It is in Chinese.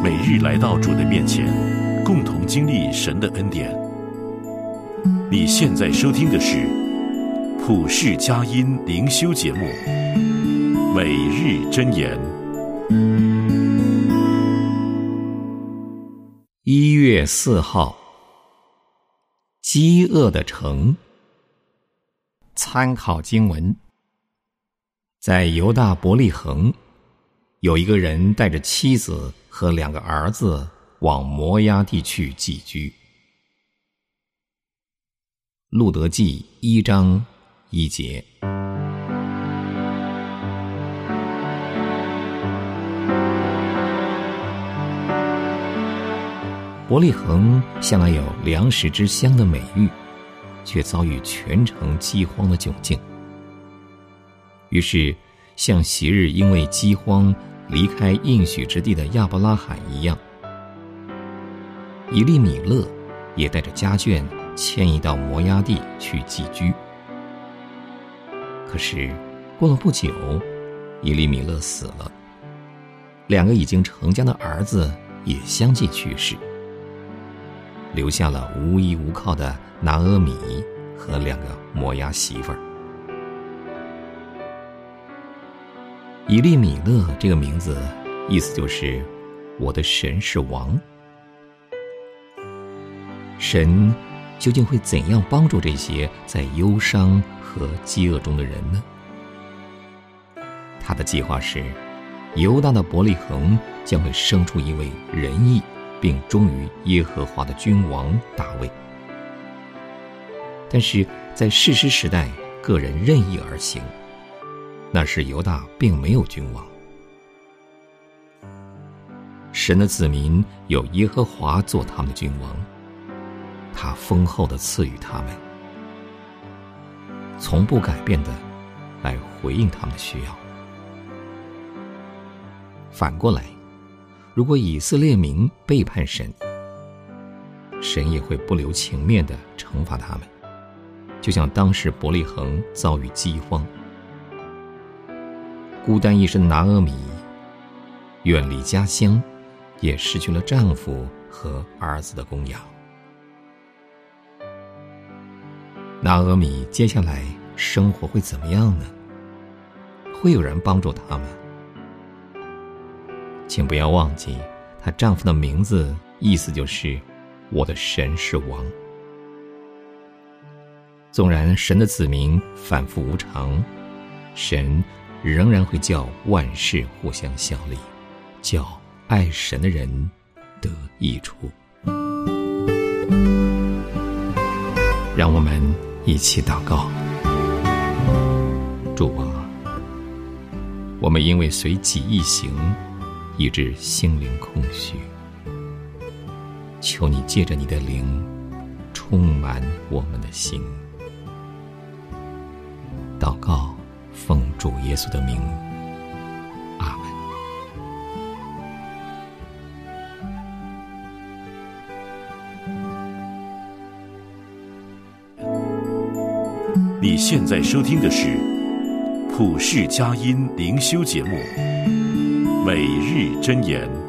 每日来到主的面前，共同经历神的恩典。你现在收听的是普世佳音灵修节目《每日箴言》。 1月4号，饥饿的城。参考经文，在犹大伯利恒，有一个人带着妻子和2个儿子往摩押地去寄居。路得记1章1节。伯利恒向来有粮食之乡的美誉，却遭遇全城饥荒的窘境。于是像昔日因为饥荒离开应许之地的亚伯拉罕一样，以利米勒也带着家眷迁移到摩押地去寄居。可是过了不久，以利米勒死了，2个已经成家的儿子也相继去世，留下了无依无靠的拿俄米和2个摩押媳妇儿。以利米勒这个名字意思就是我的神是王。神究竟会怎样帮助这些在忧伤和饥饿中的人呢？他的计划是，犹大的伯利恒将会生出一位仁义并忠于耶和华的君王大卫。但是在士师时代，个人任意而行，那时犹大并没有君王。神的子民有耶和华做他们的君王，他丰厚地赐予他们，从不改变的来回应他们的需要。反过来，如果以色列民背叛神，神也会不留情面地惩罚他们，就像当时伯利恒遭遇饥荒。孤单一身的拿俄米远离家乡，也失去了丈夫和儿子的供养。拿俄米接下来生活会怎么样呢？会有人帮助她吗？请不要忘记，她丈夫的名字意思就是我的神是王。纵然神的子民反复无常，神仍然会叫万事互相效力，叫爱神的人得益处。让我们一起祷告。主啊，我们因为随己意行，以致心灵空虚，求你借着你的灵充满我们的心。祷告奉主耶稣的名，阿门。你现在收听的是普世佳音灵修节目《每日箴言》。